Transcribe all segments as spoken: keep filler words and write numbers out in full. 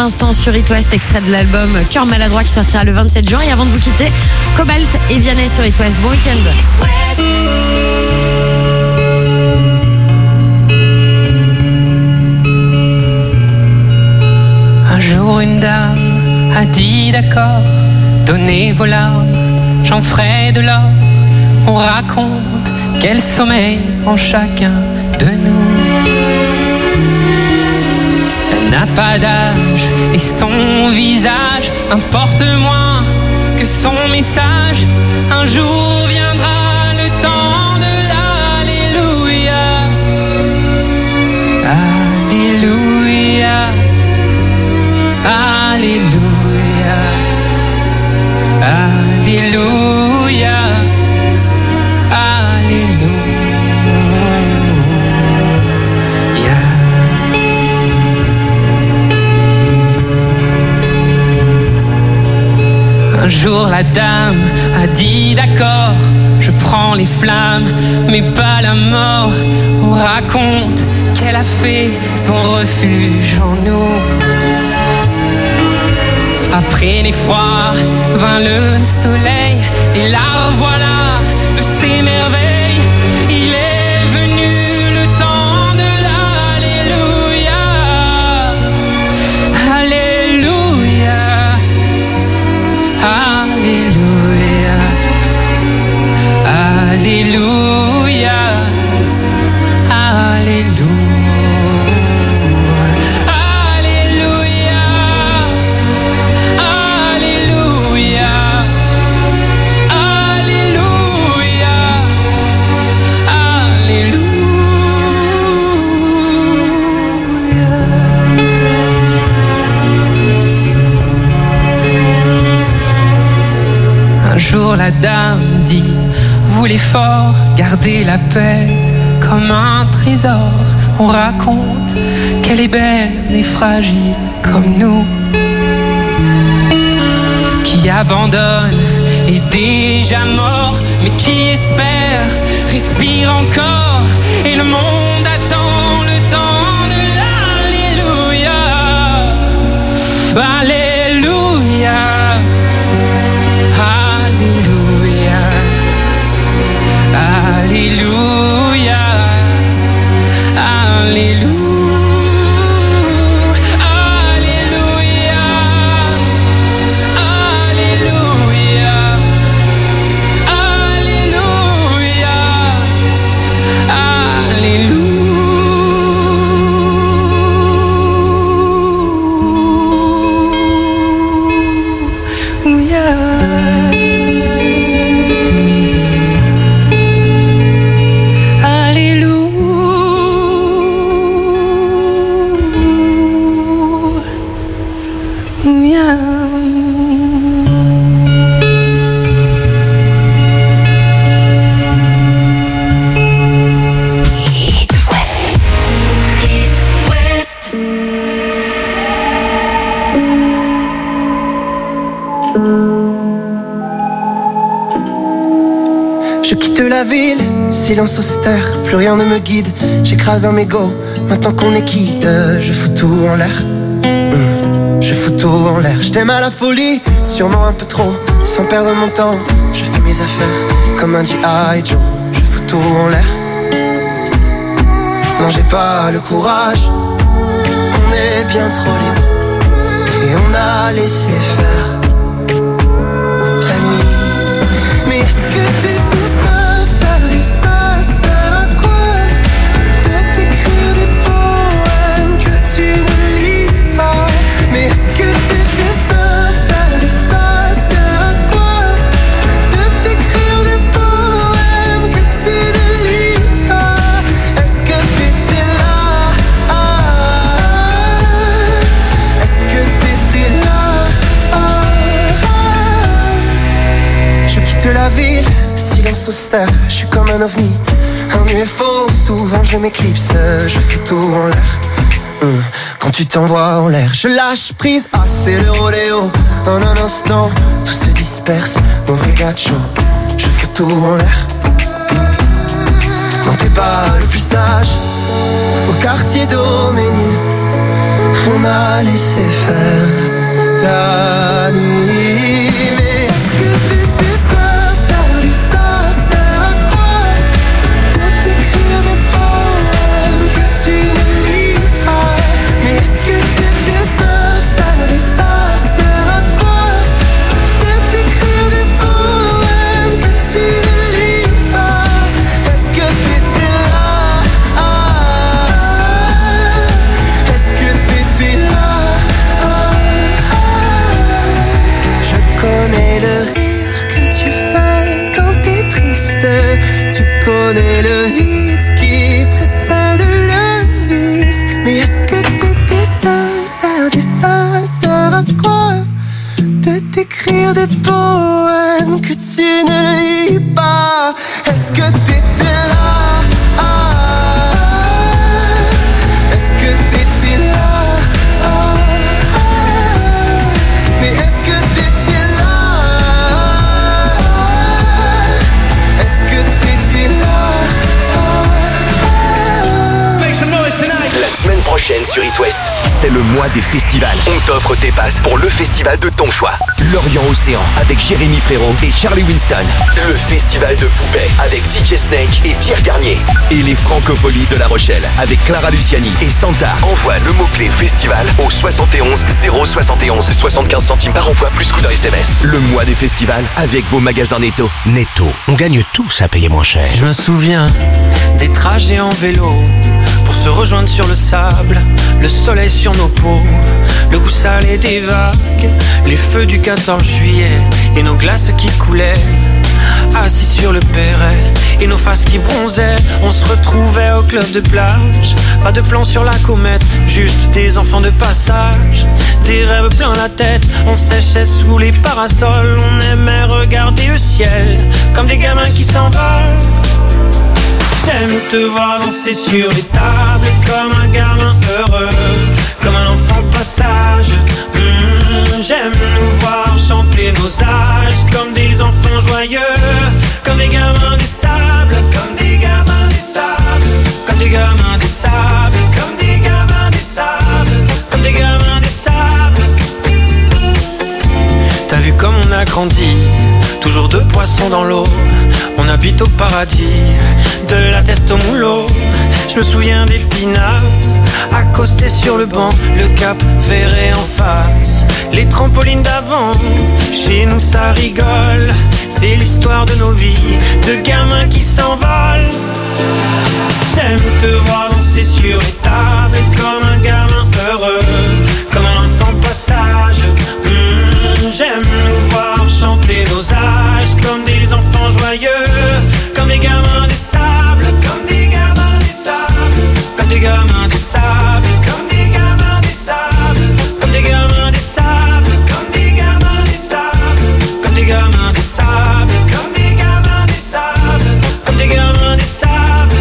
l'instant sur It West, extrait de l'album Cœur maladroit qui sortira le vingt-sept juin. Et avant de vous quitter, Cobalt et Vianney sur It West. Bon week-end. Un jour une dame a dit d'accord, donnez vos larmes, j'en ferai de l'or. On raconte quel sommeil en chacun de nous. Elle n'a pas d'âge et son visage importe moins que son message. Un jour viendra le temps de l'Alléluia. Alléluia. Alléluia. Alléluia. Alléluia. Un jour la dame a dit d'accord, je prends les flammes mais pas la mort. On raconte qu'elle a fait son refuge en nous. Après l'effroi vint le soleil et la revoilà de ses merveilles. Il est venu le temps de l'Alléluia. Alléluia. Alléluia. Alléluia. Alléluia. Un jour la dame dit, vous les forts, gardez la paix comme un trésor. On raconte qu'elle est belle mais fragile comme nous, qui abandonne est déjà mort, mais qui espère respire encore. Et le monde attend le temps de l'Alléluia. Alléluia. Alléluia. Alléluia. Alléluia. Silence austère, plus rien ne me guide. J'écrase un mégot, maintenant qu'on est quitte. Je fous tout en l'air, mmh. Je fous tout en l'air. Je t'aime à la folie, sûrement un peu trop. Sans perdre mon temps, je fais mes affaires comme un G I Joe. Je fous tout en l'air. Non, j'ai pas le courage, on est bien trop libre et on a laissé faire la nuit. Mais est-ce que t'es tout ça? Et ça sert à quoi de t'écrire des poèmes que tu ne lis pas? Mais est-ce que t'étais sincère? Et ça sert à quoi de t'écrire des poèmes que tu ne lis pas? Est-ce que t'étais là? Ah, est-ce que t'étais là? Ah, je quitte la ville, silence austère, je suis comme un ovni, un U F O, souvent je m'éclipse, je fous tout en l'air. Hum. Quand tu t'envoies en l'air, je lâche prise, ah c'est le rodéo. En un instant, tout se disperse, mauvais gacho, je fous tout en l'air. Non t'es pas le plus sage, au quartier d'Auménil, qu'on a laissé faire la nuit. Mais est-ce que t'étais sincère et ça sert à quoi de t'écrire des poèmes que tu ne lis pas? Mais est-ce que t'étais sincère et ça sert à quoi de t'écrire des poèmes que tu ne lis pas? Est-ce que t'étais là? Ah, est-ce que t'étais là? Ah, je connais le rire que tu fais quand t'es triste. Tu connais le vide qui précède le vice. Mais est-ce que t'étais sincère et ça sert à quoi de t'écrire des poèmes que tu ne lis pas? Est-ce que t'étais là? Ah, est-ce que t'étais là? Ah, ah, mais est-ce que t'étais là? Est-ce que t'étais là? Make some noise tonight. La semaine prochaine sur It West, c'est le mois des festivals. On t'offre tes passes pour le festival de ton choix. Lorient Océan avec Jérémy Frérot et Charlie Winston. Le festival de Poupée avec D J Snake et Pierre Garnier. Et les Francopholies de La Rochelle avec Clara Luciani et Santa. Envoie le mot-clé festival au soixante et onze zéro soixante et onze soixante-quinze centimes par envoi plus coût d'un S M S. Le mois des festivals avec vos magasins Netto. Netto, on gagne tous à payer moins cher. Je me souviens des trajets en vélo pour se rejoindre sur le sable, le soleil sur nos peaux, le goût salé des vagues, les feux du quatorze juillet et nos glaces qui coulaient, assis sur le perret et nos faces qui bronzaient. On se retrouvait au club de plage, pas de plan sur la comète, juste des enfants de passage, des rêves plein la tête. On séchait sous les parasols, on aimait regarder le ciel comme des gamins qui s'envolent. J'aime te voir danser sur les tables comme un gamin heureux, comme un enfant de passage. Mmh, j'aime nous voir chanter nos âges comme des enfants joyeux, comme des gamins des sables, comme des gamins des sables, comme des gamins des sables, comme des gamins des sables, comme des gamins des sables. T'as vu comme on a grandi, toujours deux poissons dans l'eau. On habite au paradis, de la teste au moulot. Je me souviens des pinasses, accostés sur le banc, le cap ferré en face, les trampolines d'avant. Chez nous ça rigole, c'est l'histoire de nos vies, de gamins qui s'envolent. J'aime te voir danser sur les tables comme un gamin heureux, comme un enfant de passage. Mmh, j'aime nous voir chanter nos âges comme des enfants joyeux, comme des gamins des sables, comme des gamins des sables, comme des gamins des sables, comme des gamins des sables, comme des gamins des sables, comme des gamins des sables, comme des gamins des sables, comme des gamins des sables, comme des gamins des sables.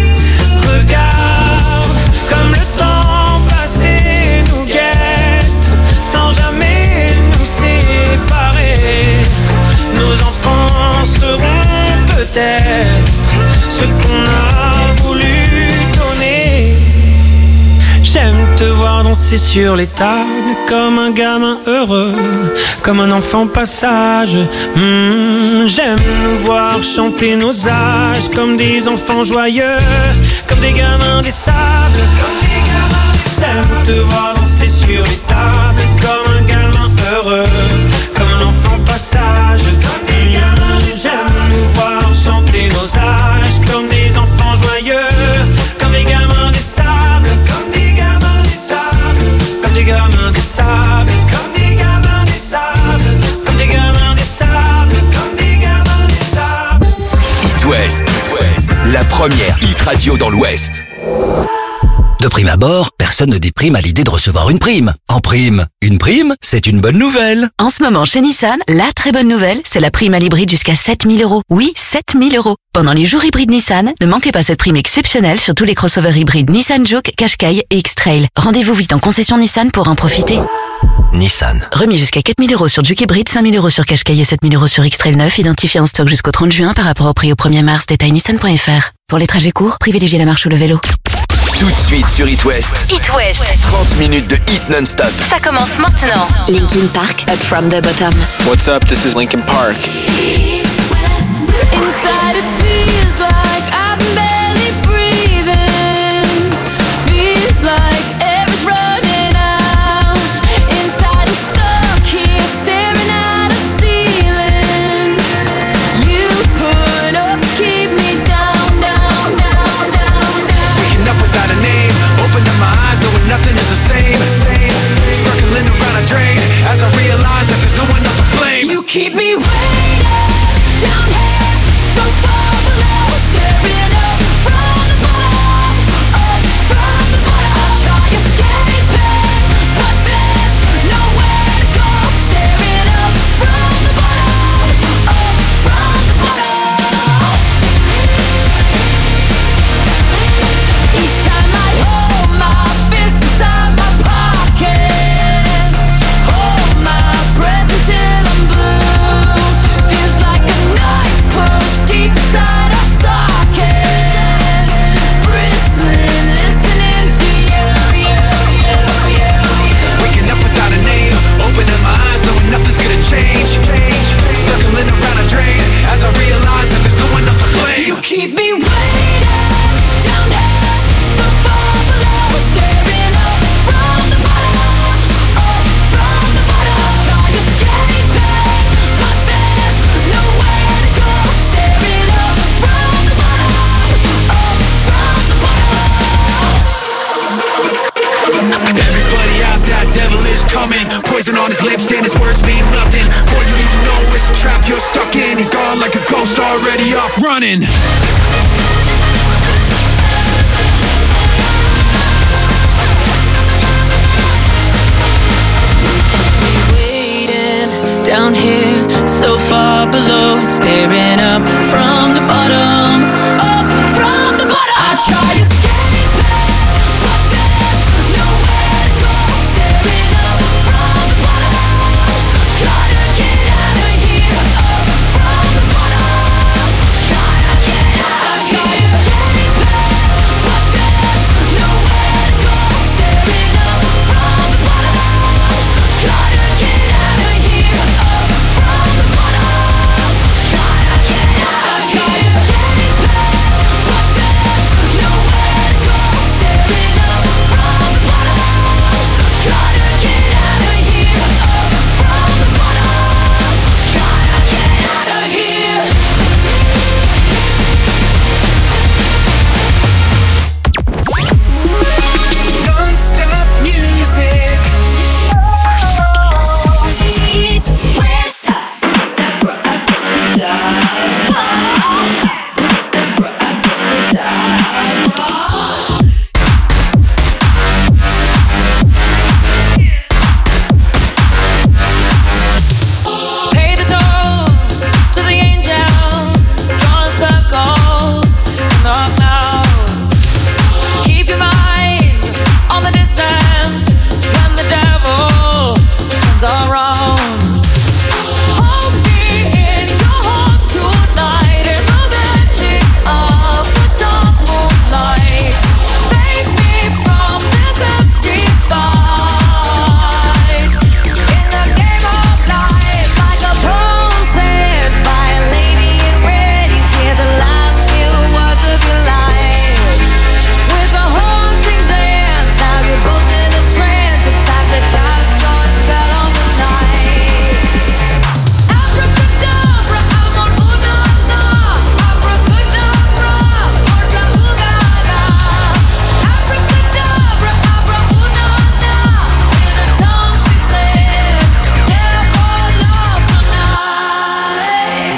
Regarde comme le temps passé nous guette sans jamais nous séparer. Nos enfants seront peut-être ce qu'on a voulu donner. J'aime te voir danser sur les tables comme un gamin heureux, comme un enfant passage. Mmh, j'aime nous voir chanter nos âges comme des enfants joyeux, comme des gamins des sables, comme des gamins des sables. J'aime te voir danser sur les tables comme un gamin heureux, comme un enfant passage, comme des gamins des sables. J'aime nous voir chanter nos âges comme des enfants joyeux, comme des gamins des sables, comme des gamins des sables, comme des gamins des sables, comme des gamins des sables, comme des gamins des sables, comme des gamins des sables. It West, It West, la première hit radio dans l'Ouest. De prime abord, personne ne déprime à l'idée de recevoir une prime. En prime, une prime, c'est une bonne nouvelle. En ce moment, chez Nissan, la très bonne nouvelle, c'est la prime à l'hybride jusqu'à sept mille euros. Oui, sept mille euros. Pendant les jours hybrides Nissan, ne manquez pas cette prime exceptionnelle sur tous les crossovers hybrides Nissan Juke, Qashqai et X-Trail. Rendez-vous vite en concession Nissan pour en profiter. Nissan. Remis jusqu'à quatre mille euros sur Juke hybride, cinq mille euros sur Qashqai et sept mille euros sur X-Trail neuf, identifié en stock jusqu'au trente juin par rapport au prix au premier mars, détail nissan point f r. Pour les trajets courts, privilégiez la marche ou le vélo. Tout de suite sur It West. It West. trente minutes de hit non-stop. Ça commence maintenant. Linkin Park, Up From The Bottom. What's up, this is Linkin Park. Inside it feels like I'm barely breathing. Feels like air's running out. Inside I'm stuck here staring at a ceiling. You put up to keep me down, down, down, down, down. Waking up without a name, opening my eyes knowing nothing is the same. Circling around a drain as I realize that there's no one else to blame. You keep me waiting down here, so far below, staring up from the bottom, up from the bottom. I try escaping, but there's nowhere to go. Staring up from the bottom, up from the bottom. Each time I hold my fist inside my pocket, hold my breath until I'm blue. Feels like a knife pushed deep inside a socket, bristling, listening to you, you, you, you, you. Waking up without a name, opening my eyes knowing nothing's gonna change. Circling around a drain as I realize that there's no one else to blame. You keep me waiting down here, so far below, staring up from the bottom, up from the bottom. Try escaping, but there's nowhere to go. Staring up from the bottom, up from the bottom. Everybody out there, devil is coming. Poison on his lips and his words mean nothing. Before you even know it's a trap you're stuck in. He's gone like a ghost already off running. Waiting down here, so far below, staring up from the bottom, up from the bottom. I try escaping, but there's nowhere to go. Staring up from the bottom, gotta get out of here. Up from the bottom, gotta get out of here. I try escaping, but there's nowhere to go. Staring up from the bottom, gotta get out of here. Up from the bottom, gotta get out. I try escaping, but there's nowhere to go. Staring up from the bottom, gotta get out of here. Up from the bottom, gotta get out of here. Non-stop music. It West. Pay the toll to the angels, drawing circles in the clouds. Keep your mind on the distance when the devil turns around. Hold me in your heart tonight in the magic of the dark moonlight. Save me from this empty fight. In the game of life, like a poem said by a lady in red, you hear the last few words of your life. With a haunting dance, now you're both in a trance. It's time to cast your spell on the night. Abracadabra, I'm on ooh-na-na. Abracadabra, orca ooh-ga-ga. Abracadabra, abra ooh-na-na. In a tongue she said, dare for love tonight.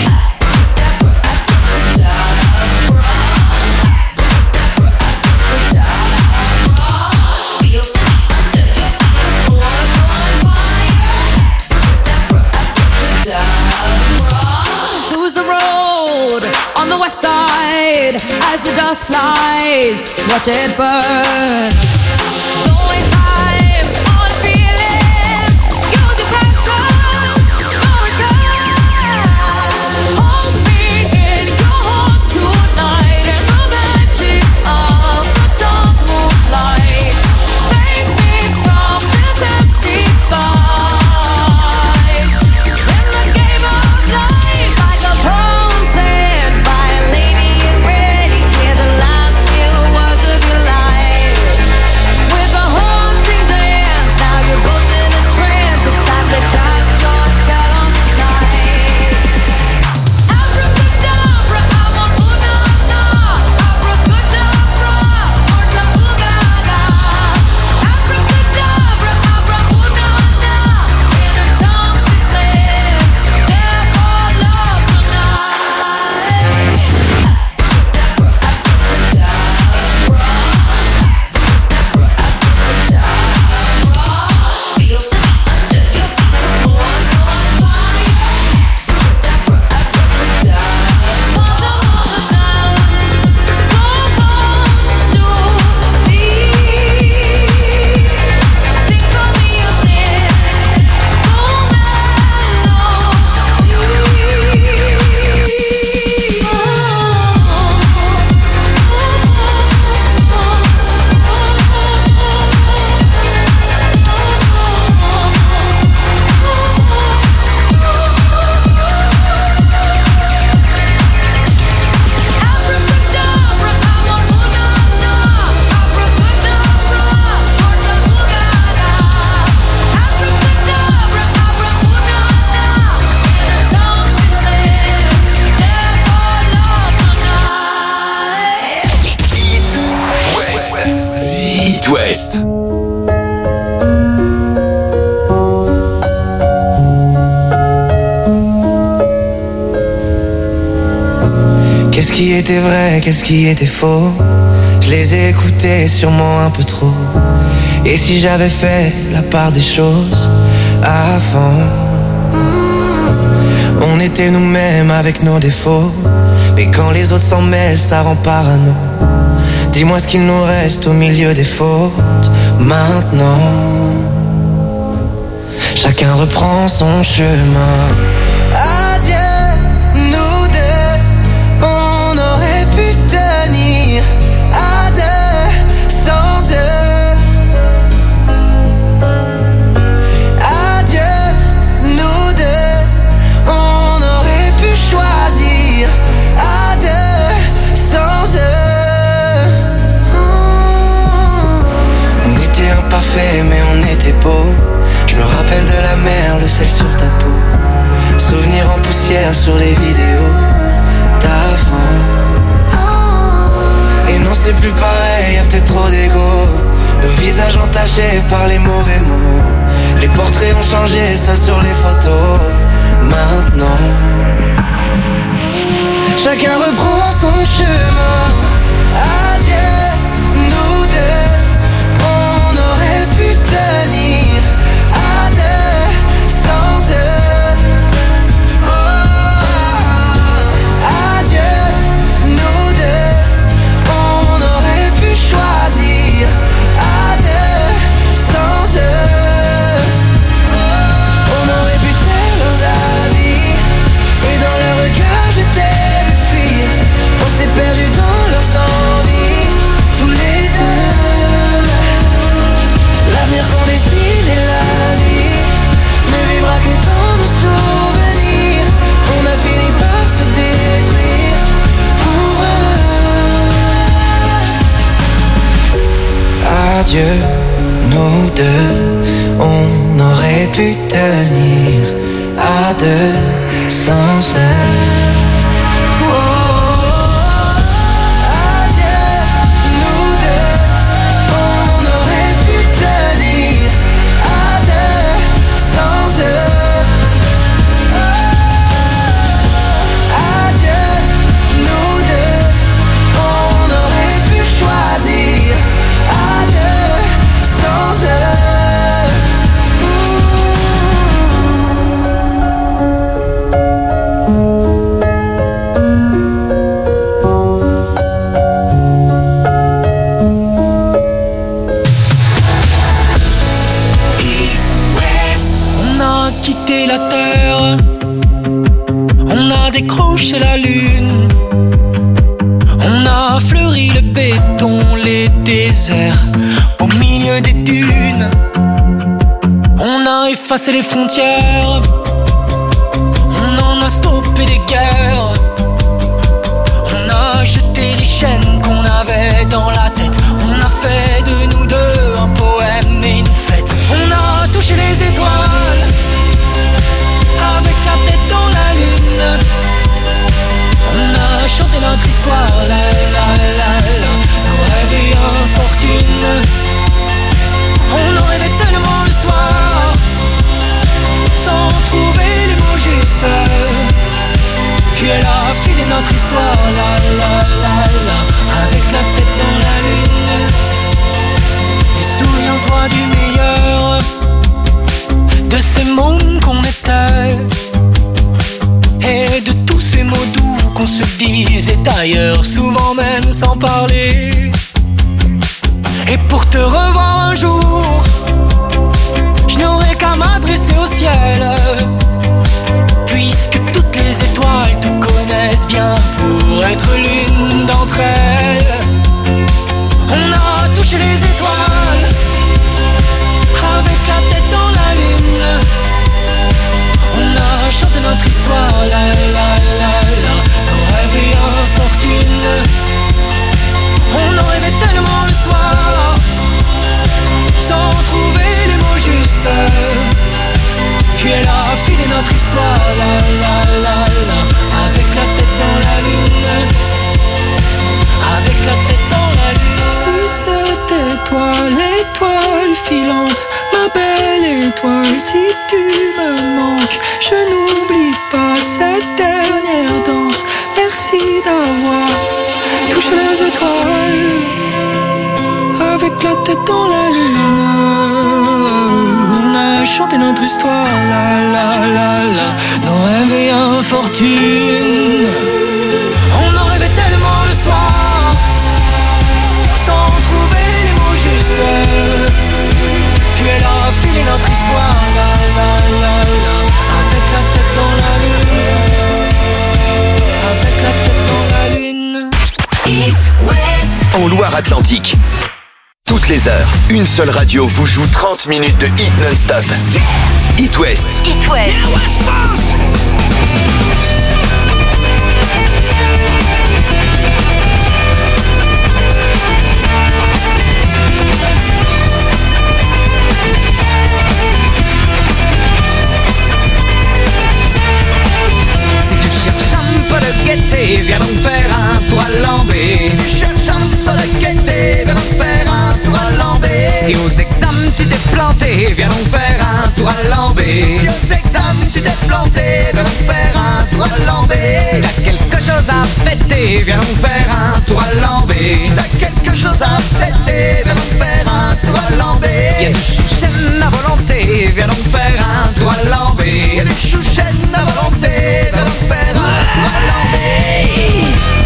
Choose the road on the west side as the dust flies. Watch it burn. Don't waste time on feeling. Use your passion for a time. Hold me in your heart tonight in the magic of the dark Qu'est-ce qui était vrai, qu'est-ce qui était faux? Je les ai écoutés sûrement un peu trop. Et si j'avais fait la part des choses avant? On était nous-mêmes avec nos défauts, mais quand les autres s'en mêlent, ça rend parano. Dis-moi ce qu'il nous reste au milieu des fautes maintenant. Chacun reprend son chemin. Adieu, nous deux, on aurait pu tenir à deux sans eux. Adieu, nous deux, on aurait pu choisir à deux sans eux. On était imparfaits mais on était beaux. Je me rappelle de la mer, le sel sur ta peau. Souvenirs en poussière sur les vidéos d'avant. Et non c'est plus pareil, y'a peut-être trop d'ego. Nos visages entachés par les mauvais mots. Les portraits ont changé, seuls sur les photos. Maintenant chacun reprend son chemin. Adieu, nous deux, on aurait pu tenir à deux sans eux. Oh, adieu, nous deux, on aurait pu choisir à deux sans eux. On aurait pu taire leurs avis et dans leurs regards je t'ai vu fuir. On s'est perdu dans leurs envies, tous les deux. L'avenir qu'on dessine est la nuit ne vivra que dans nos souvenirs. On a fini par se détruire pour eux. Adieu, nous deux, on aurait pu tenir à deux sans eux. La terre, on a décroché la lune, on a fleuri le béton, les déserts au milieu des dunes, on a effacé les frontières, on en a stoppé des guerres, on a jeté les chaînes qu'on avait dans la tête, on a fait de nous deux un poème et une fête, on a touché les étoiles avec la tête dans la lune. On a chanté notre histoire, la la la la, nos rêves et infortune. On en rêvait tellement le soir, sans trouver les mots justes. Puis elle a filé notre histoire, la la la la, avec la tête dans la lune. Et souviens-toi du meilleur de ces mômes qu'on était, et de tous ces mots doux qu'on se disait ailleurs, souvent même sans parler. Et pour te revoir un jour, je n'aurais qu'à m'adresser au ciel, puisque toutes les étoiles te connaissent bien pour être l'une d'entre elles. On a touché les étoiles avec la tête dans la lune. On a chanté notre histoire, la la la la, nos rêves et infortune. On en rêvait tellement le soir, sans trouver les mots justes. Puis elle a filé notre histoire, la la la la, avec la tête dans la Avec la tête dans la lune, on a chanté notre histoire, la la la la, nos rêves et infortunes. On en rêvait tellement le soir, sans trouver les mots justes. Puis elle a filé notre histoire, la la la la, avec la tête dans la lune, avec la tête dans la lune. It West. En Loire-Atlantique, toutes les heures, une seule radio vous joue trente minutes de hit non-stop. It West. It West. Si tu cherches un peu de gaieté, viens donc faire un tour à Lambé. Si tu cherches un peu de gaieté, viens donc faire un tour à Lambé. Si aux examens tu t'es planté, viens donc faire un tour à Lambé. Si aux examens tu t'es planté, viens donc faire un tour à Lambé. Si t'as quelque chose à fêter, viens donc faire un tour à Lambé. Si t'as quelque chose à fêter, viens donc faire un tour à Lambé. Y'a du chouchen à volonté, viens donc faire un tour à Lambé. Y'a du chouchen à volonté, viens donc faire un tour à Lambé.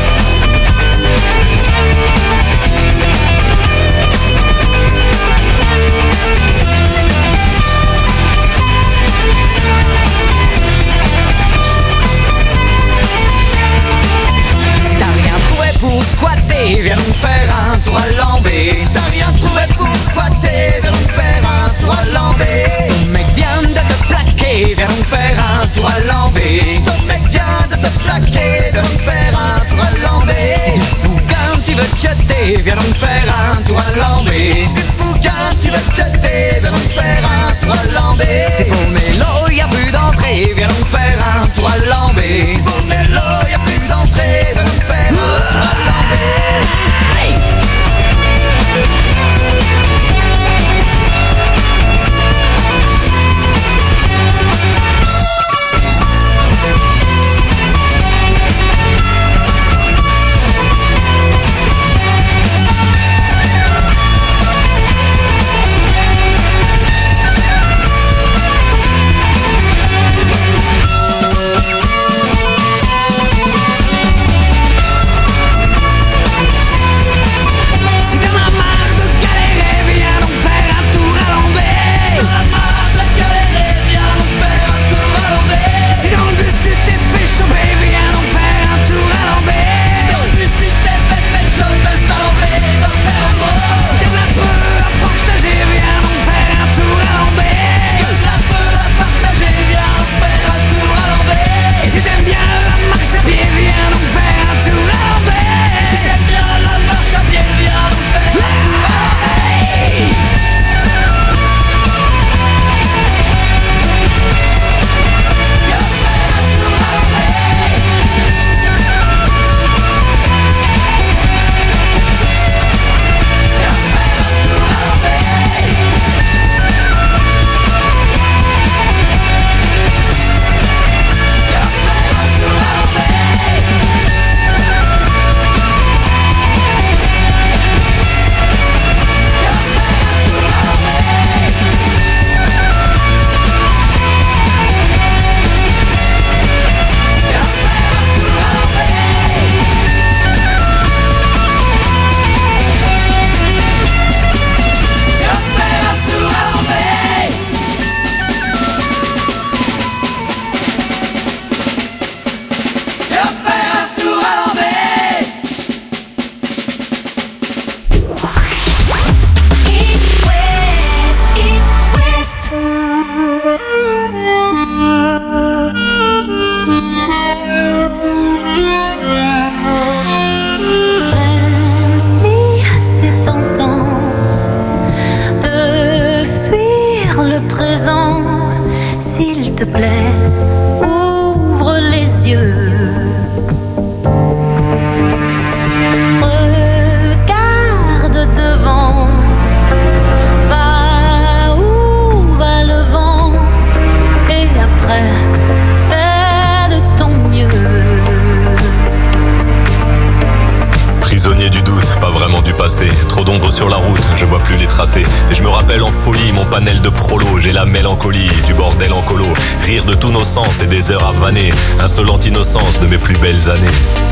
Si t'as rien trouvé pour squatter, viens donc faire un tour à Lambé. Si t'as rien trouvé pour squatter, viens donc faire un tour à Lambé. Si ton mec vient de te plaquer, viens donc faire un tour à Lambé. Si ton mec vient de te plaquer, viens donc faire un tour à Lambé. Si du bouquin tu veux te jeter, viens donc faire un tour à Lambé. Si du bouquin tu veux te jeter, viens donc faire un tour à Lambé. Si pour Mélo y'a plus d'entrée, viens donc faire un tour à Lambé. Si pour Mélo y'a plus d'entrée, viens donc faire un tour à Lambé. sur la route, je vois plus les tracés. Et je me rappelle en folie mon panel de prolo. J'ai la mélancolie du bordel en colo. Rire de tous nos sens et des heures à vanner. Insolente innocence de mes plus belles années.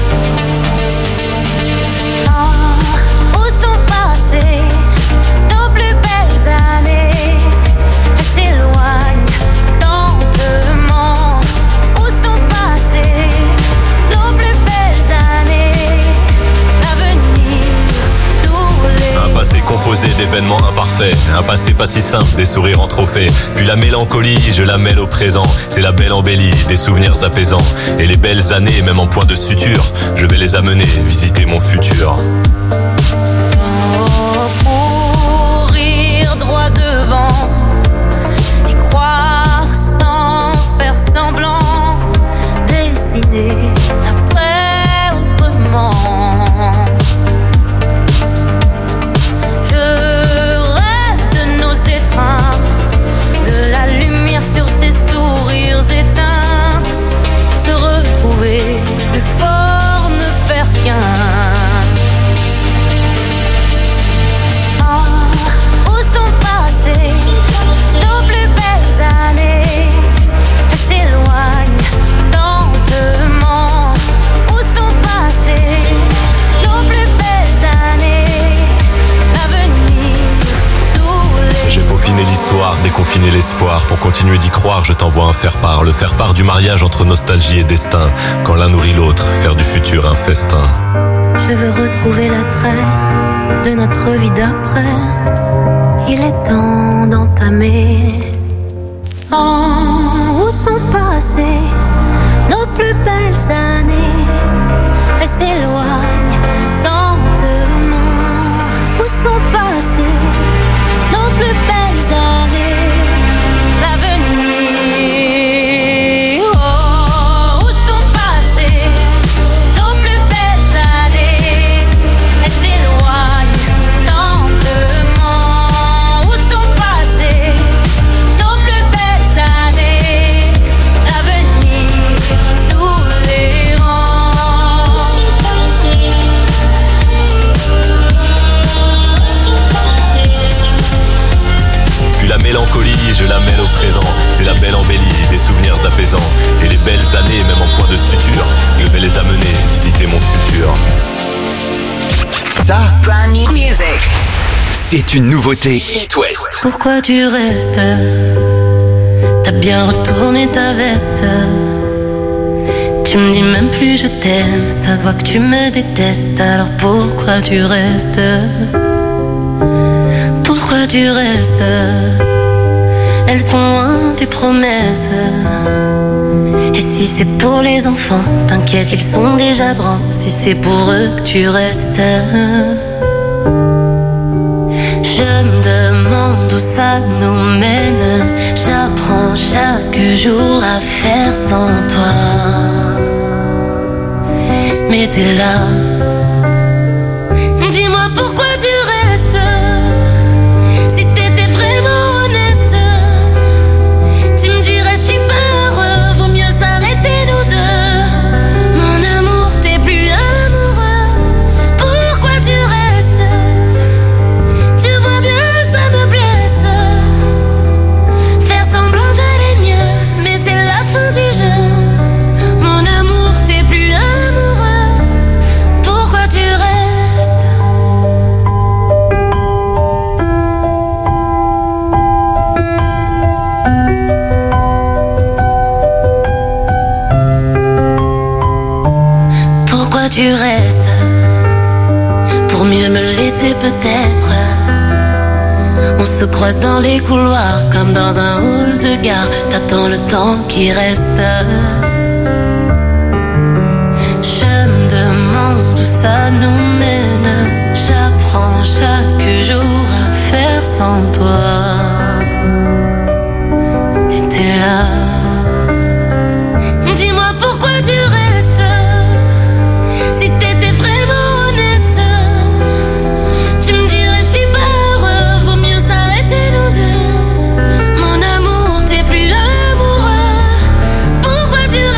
Oh, où sont passées nos plus belles années? Elles s'éloignent lentement. Où sont passées nos plus belles années? L'avenir nous les... Un passé composé d'événements imparfaits, un passé pas si simple, des sourires en trophée. Puis la mélancolie, je la mêle au présent. C'est la belle embellie, des souvenirs apaisants. Et les belles années, même en point de suture, je vais les amener visiter mon futur. Oh, courir droit devant, y croire sans faire semblant, dessiner l'après autrement. Je rêve de nos étreintes, de la lumière sur ces sourires éteints. Se retrouver plus fort, ne faire qu'un. Ah, où sont passées nos plus belles années? Elles s'éloignent lentement. Où sont passées nos plus belles années? J'ai peaufiné l'histoire, déconfiné l'espoir. Pour continuer d'y croire, je t'envoie un faire-part. Le faire-part du mariage entre nostalgie et destin. Quand l'un nourrit l'autre, faire du futur un festin. Je veux retrouver l'attrait de notre vie d'après. Il est temps d'entamer. Oh, où sont passées nos plus belles années? Elles s'éloignent lentement. Où sont passées nos plus belles années? L'avenir. Oh, où sont passées nos plus belles années? Elles s'éloignent lentement. Où sont passées nos plus belles années? L'avenir nous les rend. Puis la mélancolie, je la mêle au présent. C'est la belle embellie, des souvenirs apaisants. Et les belles années, même en point de suture, je vais les amener visiter mon futur. Ça, c'est une nouveauté It West. Pourquoi tu restes? T'as bien retourné ta veste. Tu me dis même plus je t'aime. Ça se voit que tu me détestes. Alors pourquoi tu restes? Pourquoi tu restes? Elles sont loin tes promesses. Et si c'est pour les enfants, t'inquiète, ils sont déjà grands. Si c'est pour eux que tu restes, je me demande où ça nous mène. J'apprends chaque jour à faire sans toi. Mais t'es là. Dis-moi pourquoi tu restes. Si t'étais vraiment honnête, tu me dirais je suis pas heureux, vaut mieux s'arrêter nous deux. Mon amour, t'es plus amoureux. Pourquoi tu restes? Tu vois bien que ça me blesse. Faire semblant d'aller mieux, mais c'est la fin du jeu. Mon amour, t'es plus amoureux. Pourquoi tu restes? Pourquoi tu restes? Pour mieux me laisser peut-être. On se croise dans les couloirs comme dans un hall de gare. T'attends le temps qui reste. Je me demande où ça nous mène. J'apprends chaque jour à faire sans toi. Et t'es là. Dis-moi pourquoi tu restes. Si t'étais vraiment honnête, tu me dirais je suis pas heureux, vaut mieux s'arrêter nous deux. Mon amour, t'es plus amoureux. Pourquoi tu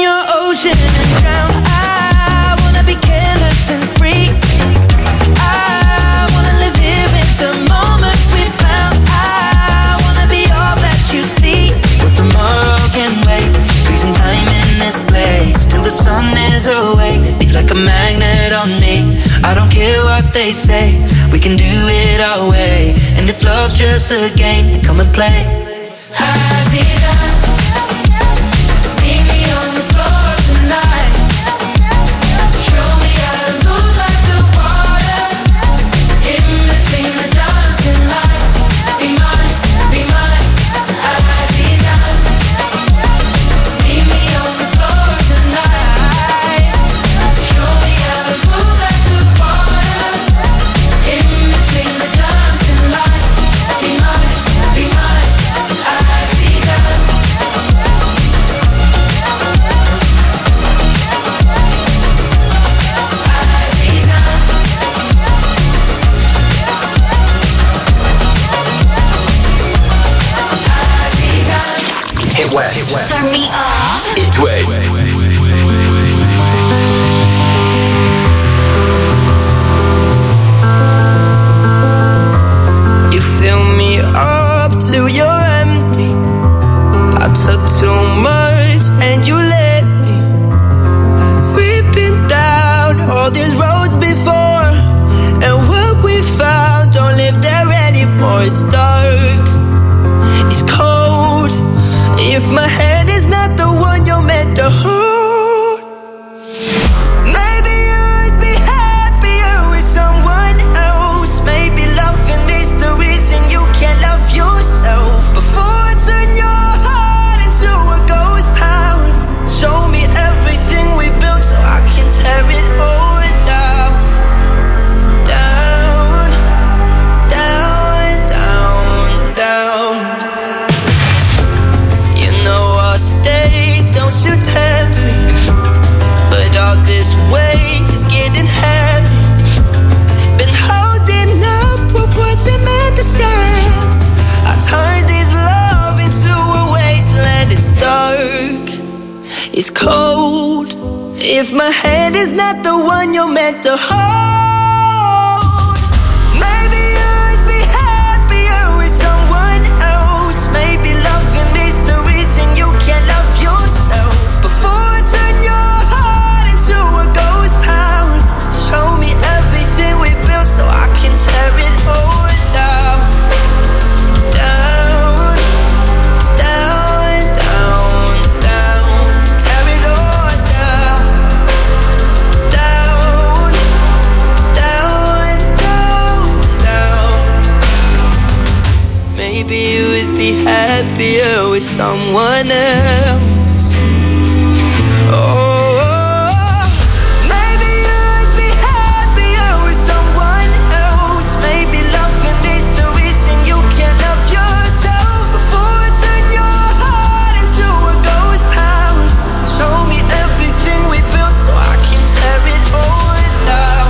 your ocean and drown. I wanna be careless and free. I wanna live here with the moment we found. I wanna be all that you see. But tomorrow can wait. Freezing time in this place till the sun is awake. Be like a magnet on me. I don't care what they say. We can do it our way. And if love's just a game, then come and play. Aziza, meet me on the floor tonight. Show me how to move like the water. In between the dancing lights. Be mine, be mine, Aziza. Meet me on the floor tonight. Show me how to move like the water. In between the dancing lights. Be mine, be mine, Aziza. Hit West. Turn me up. Hit West. You fill me up till you're empty. I took too much and you let me. We've been down all these roads before, and what we found don't live there anymore. It's dark, it's cold. If my hand is not the one you're meant to hold, maybe I'd be happier with someone else. Maybe loving is the reason you can't love yourself. Before I turn your heart into a ghost town, show me everything we built so I can tear it all down. Down, down, down, down. You know I'll stay, don't you tempt me. But all this weight is getting heavy. Been holding up what wasn't meant to stand. I turned this love into a wasteland. It's dark, it's cold. If my hand is not the one you're meant to hold, maybe I'd be happier with someone else. Maybe loving is the reason you can't love yourself. Before I turn your heart into a ghost town, show me everything we built so I can tear it all down. Down, down, down, down. Tear it all down. Down, down, down, down. Maybe you would be happier with someone else. Oh, maybe you'd be happier with someone else. Maybe loving is the reason you can't love yourself. Before I turn your heart into a ghost town, show me everything we built so I can tear it all down.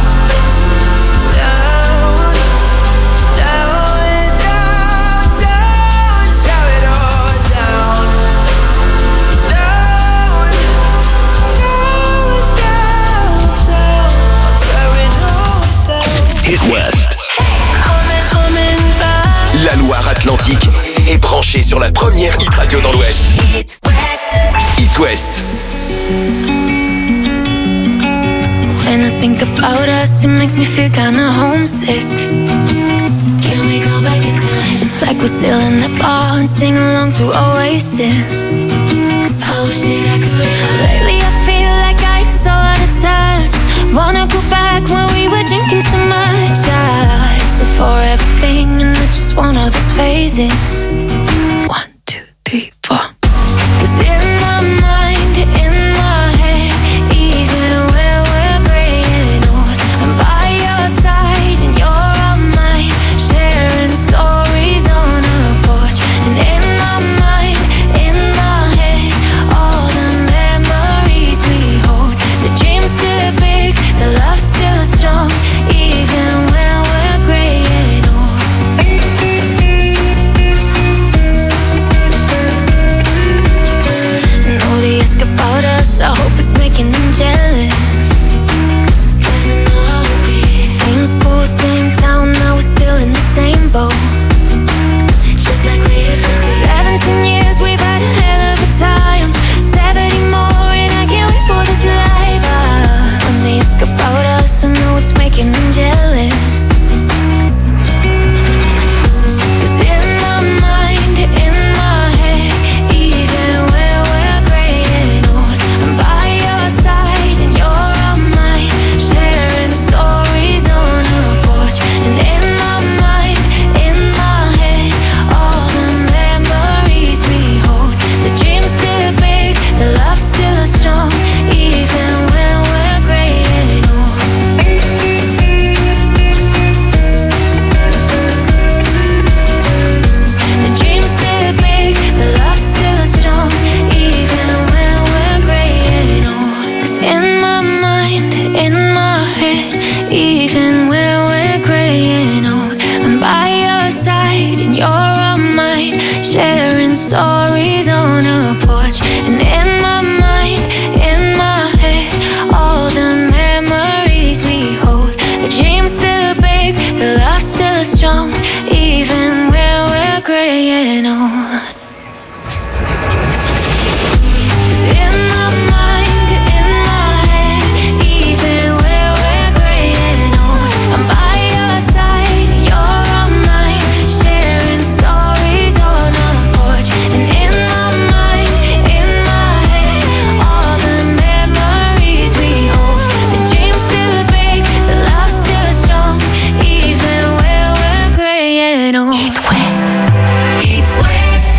Down, down, down, down. Tear it all down. Down, down, down, down. Tear it all down. Hit West. Coming, coming back. La Loire-Atlantique est branchée sur la première hit radio dans l'Ouest. Hit West. Hit West. When I think about us, it makes me feel kinda homesick. Can we go back in time? It's like we're still in the bar and sing along to Oasis. I wish that I could. Lately I feel like I'm so out of touch. Wanna go back when we were drinking so much. Yeah, it's a forever thing and it's just one of those phases. One, two, three, four. 'Cause in my mind, in my head, even when we're gray and old, I'm by your side and you're on mine, sharing stories on a porch. And in my mind, in my head, all the memories we hold. The dream's still big, the love's still strong, even when we're gray and old. making them jealous. Cause I know how it be. Same school, same town, now we're still in the same boat. Just like we used to be. Seventeen years, we've had a hell of a time. Seventy more and I can't wait for this life. Ah, when they ask about us, I know it's making them jealous. Cause in my mind, in my head, even when we're gray and old, I'm by your side and you're on mine, sharing stories on a porch. And in my mind, in my head, all the memories we hold. The dream's still big, the love's still strong, even when we're gray and old. The dream's still big, the love's still strong, even when we're gray and old. 'Cause in my mind, in my head, even when we're gray and old, I'm by your side and you're on mine, sharing stories on a porch. And in my mind, in my head, all the memories we hold. The dream's still big, the love's still strong, even when we're gray and old. 'Cause in my mind, in my head, even when we're gray and old, I'm by your side and you're on mine, sharing stories on a porch. And in my mind, in my head, all the memories we hold. The dream's still big, the love's still strong, even when we're gray and old. Eat West, Eat West.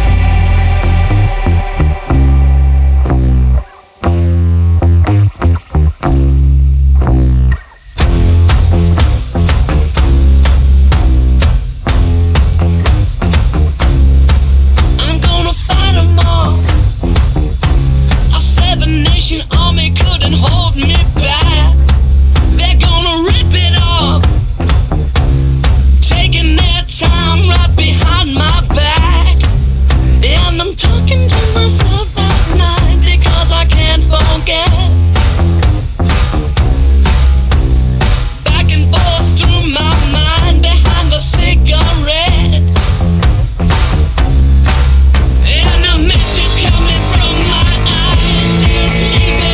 I'm gonna fight 'em all. I said the nation army couldn't hold me back. They're gonna rip it off, taking their time right behind my back. And I'm talking to myself at night because I can't forget. Back and forth through my mind behind a cigarette. And a message coming from my eyes says leave it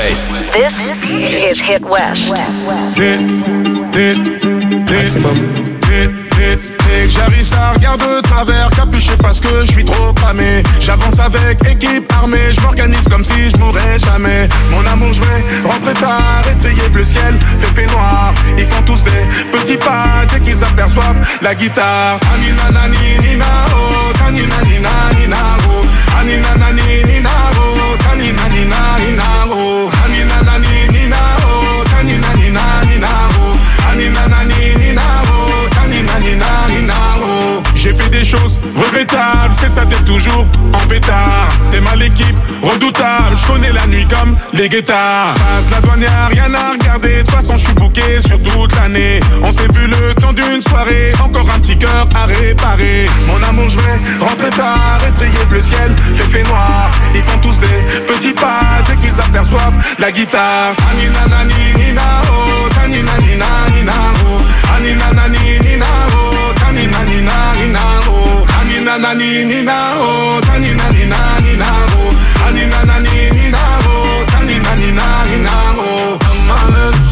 West. This is Hit West. Hit, hit, hit, hit, hit, hit. J'arrive, ça regarde de travers, capuché parce que je suis trop cramé. J'avance avec équipe armée, je m'organise comme si je mourrais jamais. Mon amour, je vais rentrer tard, étrier le ciel, fait fait noir. Ils font tous des petits pas dès qu'ils aperçoivent la guitare. Anina nani nina oh, tanina nina nina oh, anina nani nina oh, tanina nina nina oh, anina nani nina oh, tanina nina nina oh, anina nani nina oh, tanina nina nina oh. J'ai fait des choses regrettables, c'est ça, t'es toujours en pétard. T'es mal équipe, redoutable, je connais la nuit comme les guettards. Passe la douane, y'a rien à regarder, de toute façon je suis booké sur toute l'année. On s'est vu le temps d'une soirée, encore un petit cœur à réparer. Mon amour, je vais rentrer tard, étrier le ciel, fait fait noir. Ils font tous des petits pas dès qu'ils aperçoivent la guitare. Anina nani nina oh, tanina nina nina oh, anina nani nina oh, tanina nina nina oh, anina nani nina oh, tanina nina nina oh, anina nani nina oh, tanina nina nina oh. I'm on it,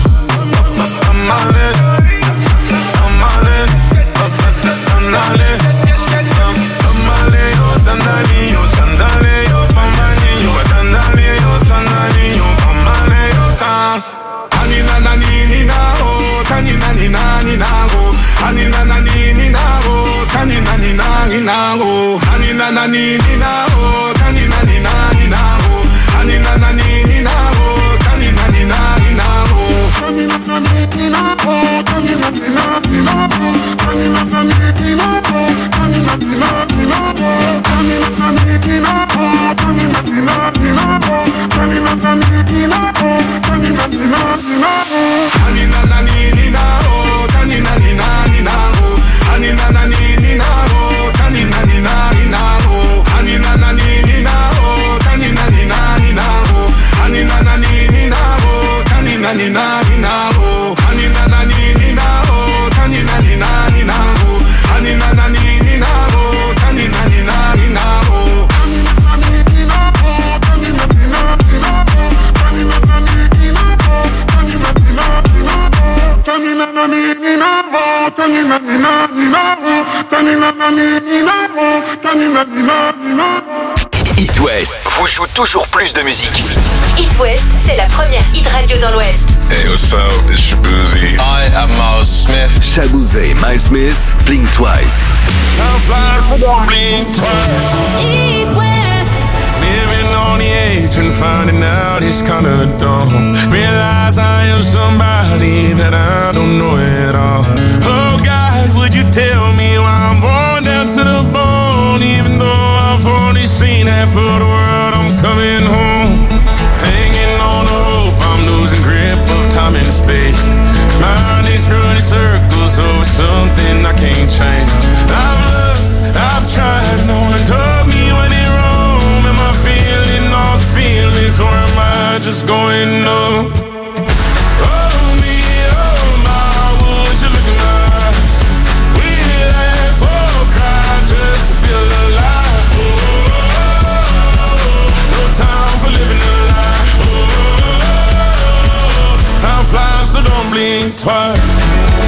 I'm on it, I'm on it, I'm on it, I'm on it, oh tanani, oh sandale, oh famani, oh tanani, oh tanani, oh famani, oh tan. Anina nani nina oh, tanina nina nina oh, anina nani nina oh, tanina nina nina oh, anina nani nina oh, tanina nina nina oh, anina nani nina oh, tanina nina nina oh, tanina nani nina oh, tanina nina nina oh, tanina nani nina oh, tanina nina nina oh, tanina nani nina oh, tanina nina nina oh, tanina nani nina oh, tanina nina nina oh, anina nani nina oh, tanina nina nina oh, anina nani nina oh, tanina nina nina oh, anina nani nina oh, tanina nina nina oh, anina nani nina oh, tanina nina nina oh, anina nani nina oh, tanina nina nina oh, anina nani nina oh, tanina nina nina oh, anina nani nina oh, tanina nina nina oh, tanina nani nina oh, tanina nina nina oh, tanina nani nina oh, tanina nina nina oh, tanina nani nina oh, tanina nina nina oh. Hit West vous joue toujours plus de musique. Hit West, c'est la première hit radio dans l'Ouest. Hey, what's up? It's Shabuzi. I am Miles Smith. Shabuzi, Miles Smith, Blink Twice. Time flies, blink twice. Hit West. Living on the edge and finding out it's kinda dumb. Realize I am somebody that I don't know at all. Oh God, would you tell me why I'm born down to the bone? Even though I've only seen half of the world, I'm coming home. Hanging on the hope, I'm losing grip of time and space. Mind is running circles over something I can't change. I've looked, I've tried, no one told me when it wrong. Am I feeling all the feelings, or am I just going numb? Oh me, oh my, would you look in my eyes? We laugh or cry just to feel alive. Oh, no time for living a lie. Oh, time flies, so don't blink twice.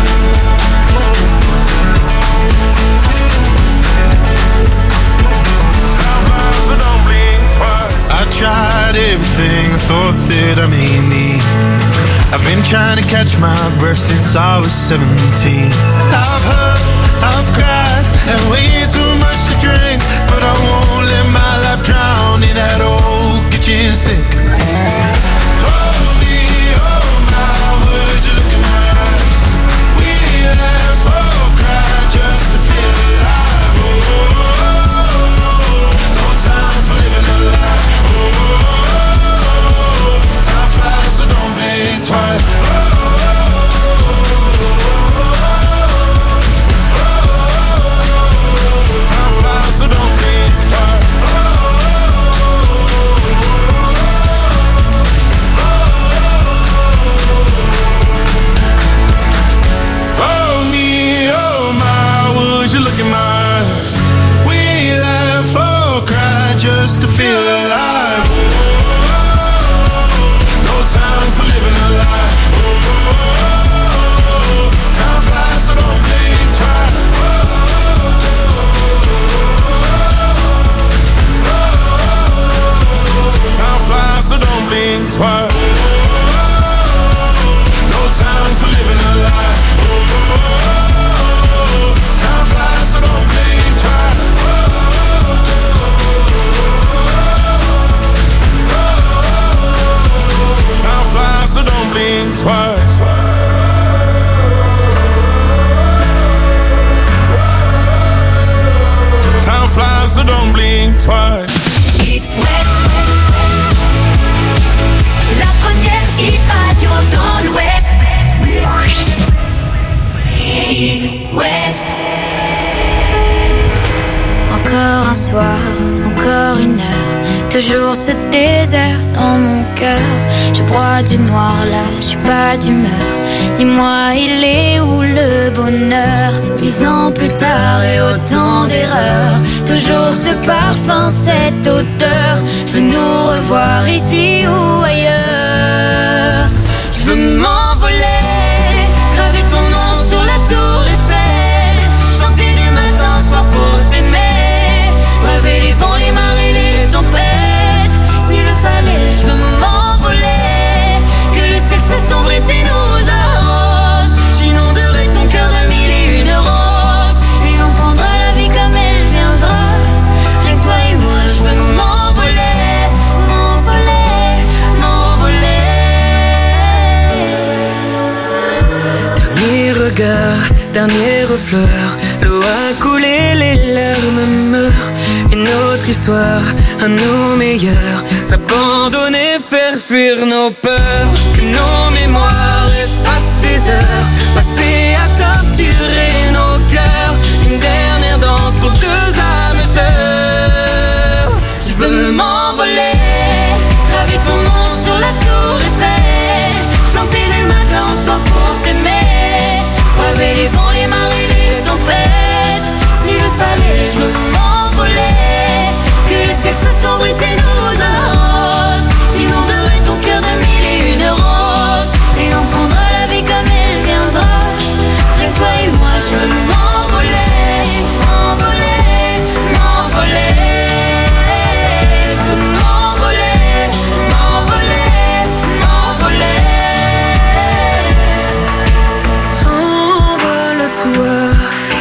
I tried everything I thought that I may need. I've been trying to catch my breath since I was seventeen. I've hurt, I've cried, and way too much to drink, but I won't let my life drown in that old kitchen sink. Oh me, oh my, would you look in my eyes? We laugh or cry just to feel alive. Oh, no time for living a lie. Time flies, so don't blink twice. Time flies, so don't blink twice. It West. Encore un soir, encore une heure, toujours ce désert dans mon cœur. Je broie du noir là, je suis pas d'humeur. Dis-moi, il est où le bonheur? Dix ans plus tard et autant d'erreurs, toujours ce parfum, cette odeur. Je veux nous revoir ici ou ailleurs. Je veux m'envoler, graver ton nom sur la tour Eiffel, chanter du matin au soir pour t'aimer, braver les vents, les marées, les tempêtes. S'il le fallait, je veux m'envoler, que le ciel s'assombrisse et nous arrose. J'inonderai ton cœur de mille et une roses, et on prendra la vie comme elle viendra. Rien que toi et moi, je veux m'envoler, m'envoler, m'envoler. Dernier regard, dernière fleur, l'eau a coulé, les larmes meurent. Une autre histoire, à nos meilleurs, s'abandonner, faire fuir nos peurs. Que nos mémoires effacent ces heures, passées à torturer nos cœurs. Une dernière danse pour deux âmes sœurs. Je veux m'envoler, graver ton nom sur la tour Eiffel, chanter du matin au soir pour t'aimer, braver les vents, les marées, les tempêtes. S'il le fallait, je veux m'envoler, que le ciel s'assombrisse et nous arrose. J'inonderai ton cœur de mille et une roses, et on prendra la vie comme elle viendra. Rien que toi et moi, je veux m'envoler, m'envoler, m'envoler. Je veux m'envoler, m'envoler, m'envoler. Envole-toi,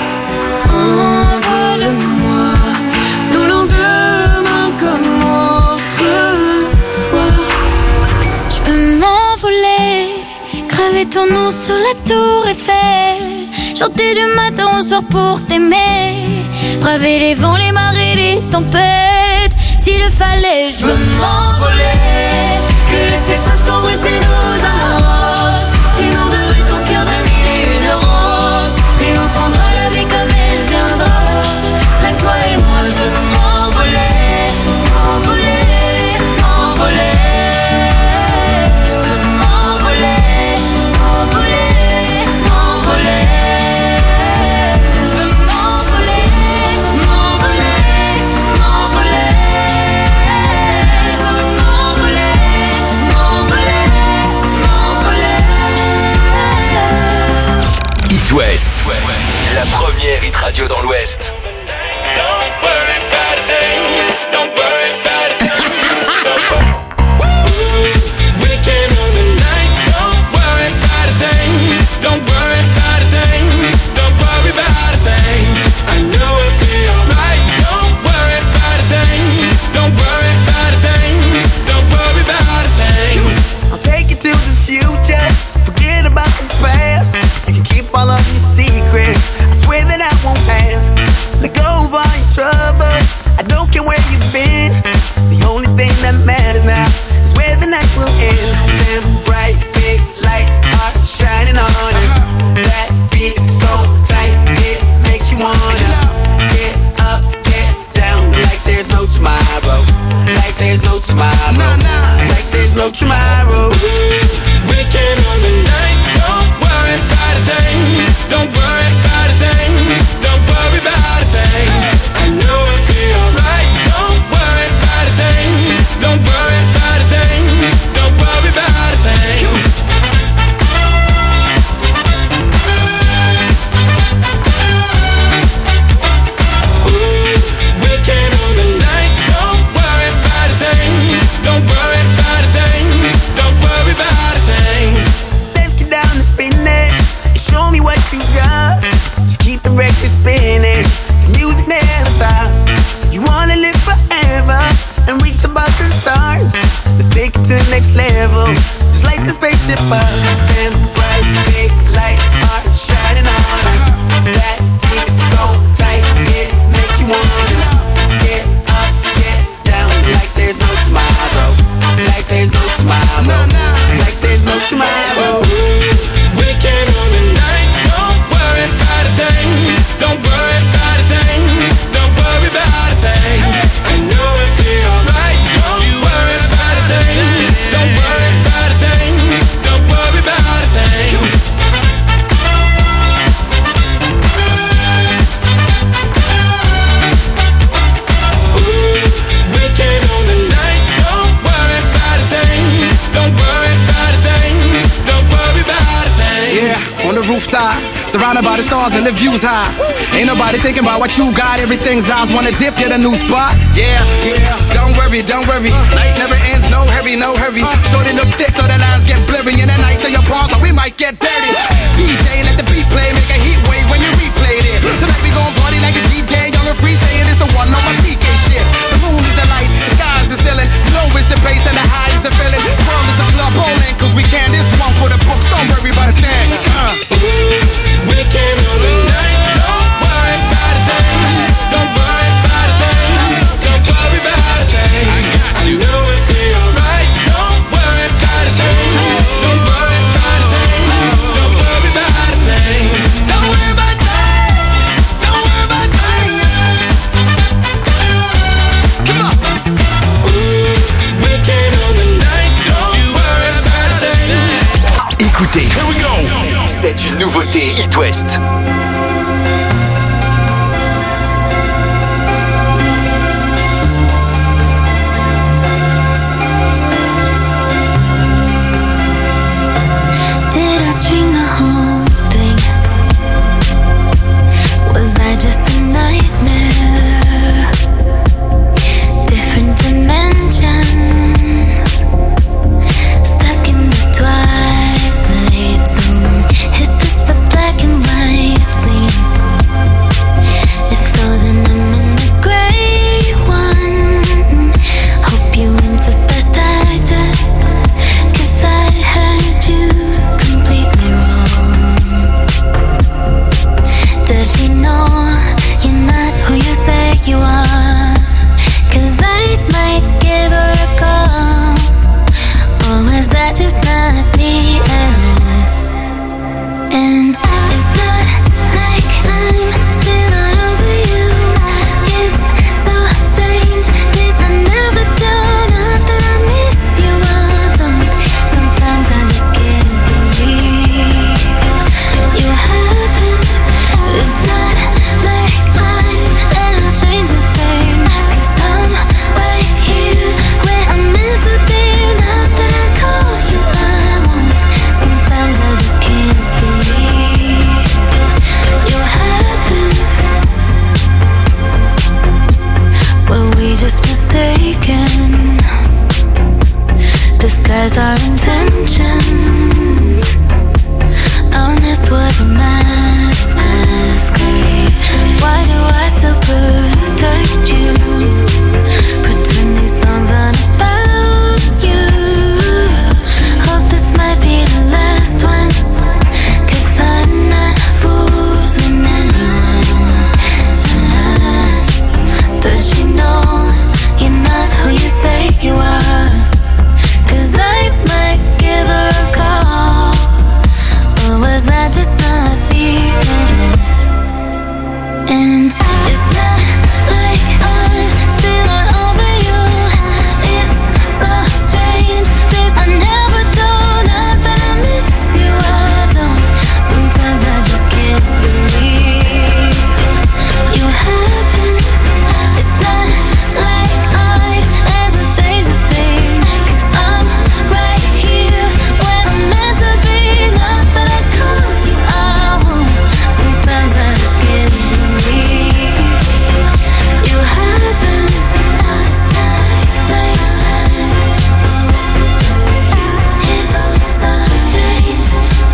envole-moi, nos lendemains comme autrefois. Je veux m'envoler, graver ton nom sur la tour Eiffel, chanter du matin au soir pour t'aimer, braver les vents, les marées, les tempêtes. S'il le fallait, je veux m'envoler, que le ciel s'assombrisse et nous arrose. J'inonderai ton cœur de mille et une roses, et on prendra la vie comme elle viendra. Là, toi et moi, je veux m'envoler, m'envoler, m'envoler. Je veux m'envoler, m'envoler, m'envoler. Je veux m'envoler, m'envoler, m'envoler. Je veux m'envoler, m'envoler, m'envoler. It West, la première hit radio dans l'Ouest. Weekend on the night, don't worry about a thing. Don't worry about a thing. Don't worry about a thing. I know it'll be alright. Don't worry about a thing. Don't worry about a thing. Don't worry about a thing. I'll take you to the future. Forget about the past. You can keep all of your secrets. I swear that I won't ask. Let go of all your troubles. I don't care where you've been. The only thing that matters now is where the night will end. Them bright big lights are shining on us. That beat is so tight, it makes you wanna get up, get down, like there's no tomorrow. Like there's no tomorrow. Like there's no tomorrow. Weekend on the night, don't worry about a thing. Don't worry about a thing. Don't worry about a thing. I know it'll be alright. Don't worry about a thing. Don't worry about a thing. Don't worry about a thing. Weekend on the night, don't worry about a thing. Don't worry about a thing. Don't worry about a thing. Let's get down to business and show me what you got. Just keep the record spinning, the music never stops. You wanna live forever and reach above the stars. Let's take it to the next level, just like the spaceship up. Them bright big lights are shining on us. That beat is so tight, it makes you wanna get up, get down, like there's no tomorrow. Like there's no tomorrow. Like there's no tomorrow. Weekend on the night, don't worry about rooftop, surrounded by the stars and the views high. Ain't nobody thinking about what you got. Everything's eyes wanna dip, get a new spot. Yeah, yeah. Don't worry, don't worry. Night never ends, no hurry, no hurry. Shorty look thick so the lines get blurry. And the nights in your palms, so we might get dirty. D J, let the beat play, make a heat wave when you replay this. Tonight we gon' party like it's D J, young and free, saying it's the one on my C K shit. The moon is the light, the sky is the ceiling. You know it's the bass and the high is the feeling. The world is the club bowling, cause we can. This one for the books, don't worry about a thing. Uh. We came on the night, don't worry about a thing. Don't worry about a thing. Don't worry about a thing. I got you, know it'll be alright. Don't worry about a thing. Don't worry about a thing. Don't worry about a thing. Don't worry about a thing. Don't worry about a thing. Come on. We came on the night, don't you worry about a thing. Écoutez, c'est une nouveauté It West.